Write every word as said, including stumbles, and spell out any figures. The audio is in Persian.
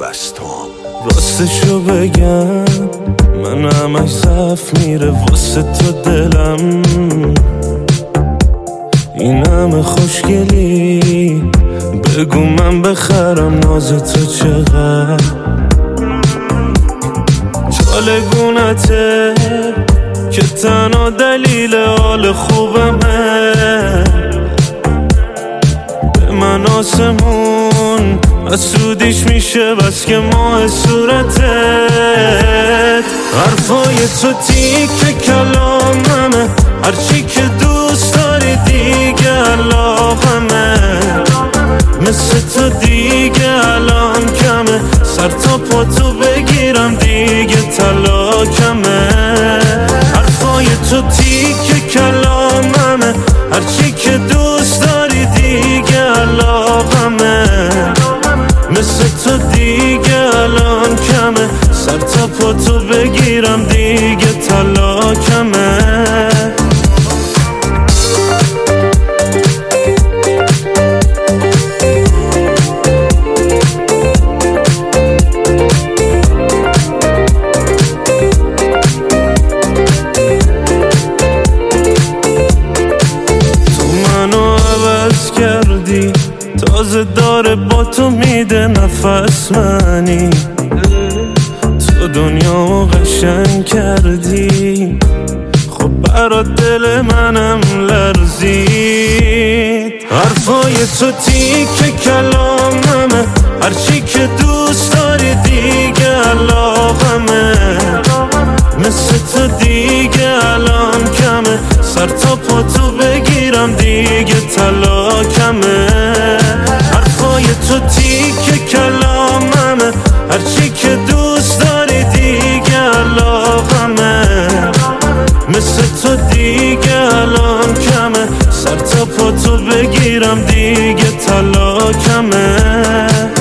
بس تو هم راستشو بگم من همش ضعف میره واسه تو دلم، این همه خوشگلی بگو من بخرم ناز تو چقدر چالگونته که تنها دلیل حال خوبمه. به من آسمون حسودیش میشه بس که ماه صورتت، حرفای تو تیک کلاممه، هرچی که دوست داری دیگه علاقمه، مثل تو دیگه الان کمه، سر تا پا تو بگیرم دیگه طلاقمه. حرفای تو تیک کلاممه، هرچی که دوست داری دیگه علاقمه، مثل تو دیگه الان کمه، سر تا پا تو بگیرم دیگه طلاقمه. تازه داره با تو میده نفس منی، تو دنیا قشنگ کردی، خب برات دل منم لرزید. حرفای تو تیک کلاممه، هرچی که دوست داری دیگه علاقمه، مثل تو دیگه الان کمه، سر تا پا تو بگیرم دیگه طلاقمه. حرفای تو تیک کلاممه، هرچی که دوست داری دیگه علاقمه، مثل تو دیگه الان کمه، سر تا پا تو بگیرم دیگه طلاقمه.